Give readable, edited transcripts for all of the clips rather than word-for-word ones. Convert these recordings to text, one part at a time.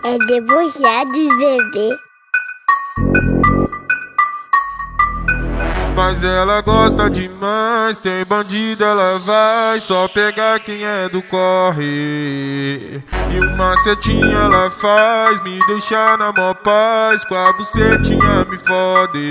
É debochados, bebê. Mas ela gosta demais, tem bandido, ela vai só pegar quem é do corre. E uma setinha ela faz, me deixar na mó paz, com a bucetinha me fode.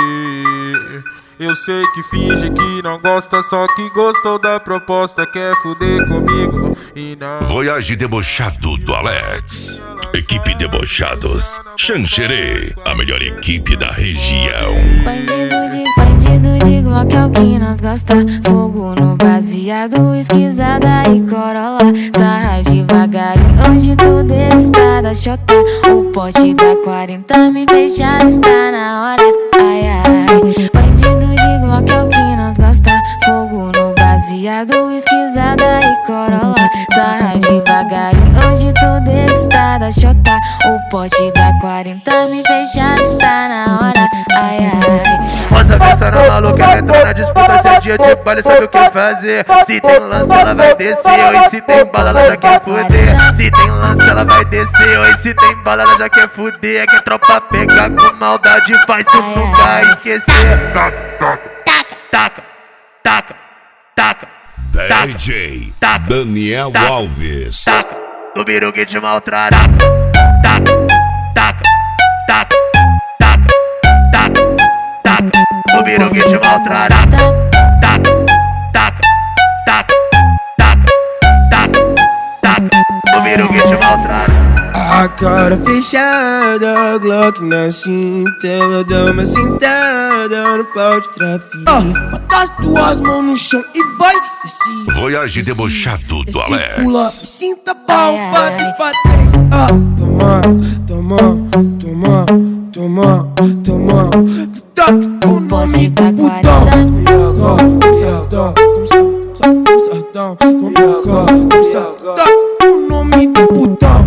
Eu sei que finge que não gosta, só que gostou da proposta, quer fuder comigo e não. Voyage debochado do Alex. Equipe Debochados. Xanxerê, a melhor equipe da região. Bandido de Glock é o que nós gosta. Fogo no baseado, esquisada e corolla. Sarra devagarinho, hoje tudo está da chota. O poste da 40 me beijando, está na hora. Ai, ai. Bandido de Glock é o que nós gosta. Fogo no baseado, esquisada e corolla. Sarra devagarinho, hoje tudo está da chota. O poste da 40 me beijando, está na hora. Ai, ai. Moça pensando maluca, ela entrou na disputa. Se é dia de baile, sabe o que fazer. Se tem lance, ela vai descer. Oi, se tem bala, ela já quer fuder. Se tem lance, ela vai descer. Oi, se tem bala, ela já quer fuder. É que a tropa pega com maldade, faz tu nunca esquecer. Taca, taca, taca, taca, taca. DJ Daniel Alves. Taca, do biru que te maltrata. Taca, taca, taca, taca, taca, taca. Do biru que te maltrata. Taca, taca, taca, taca, taca, taca. Do biru que te maltrata. A cara fechada, Glock na cinta, ela dá uma sentada no pau de trafico. Bota as tuas mãos no chão e vai descer. Voyage debochado do Alex. Pula e sinta pau, bate pra trás. Toma, toma, toma, toma, toma. Toque o nome do putão. Toma sardão, toma sardão, toma sardão. O nome do putão.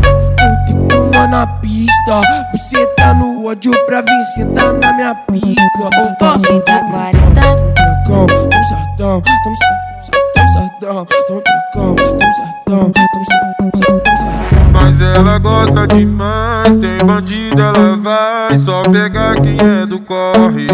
Na pista, você tá no ódio pra vir sentar na minha pica. O poste da 40. Tamo sardão, tamo sardão, tamo sardão, tamo sardão. Mas ela gosta demais, tem bandido, ela vai só pegar quem é do corre.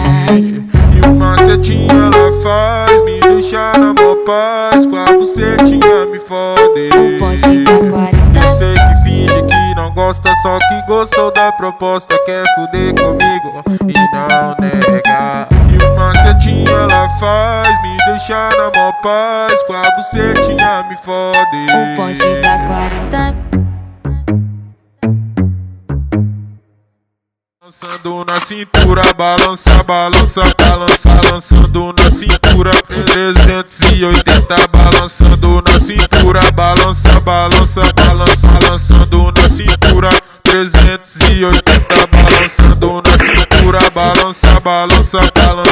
E uma setinha ela faz, me deixar na mó paz, com a bucetinha me fode. O poste da 40. Eu sei que finge que não gosta, só que gostou da proposta, quer fuder comigo e não nega. E uma setinha ela faz, me deixar na mó paz, com a bucetinha me fode. O poste da 40. Balançando na cintura, balança, balança, balança, lançando na cintura, 380, balançando na cintura, balança, balança, balança, lançando na cintura, 380, balançando na cintura, balança, balança, balança.